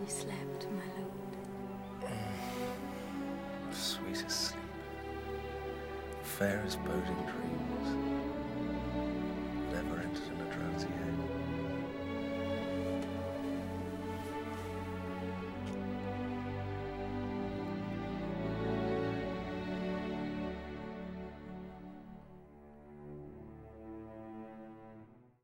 you slept, my lord? Sweetest sleep. Fairest boding dreams.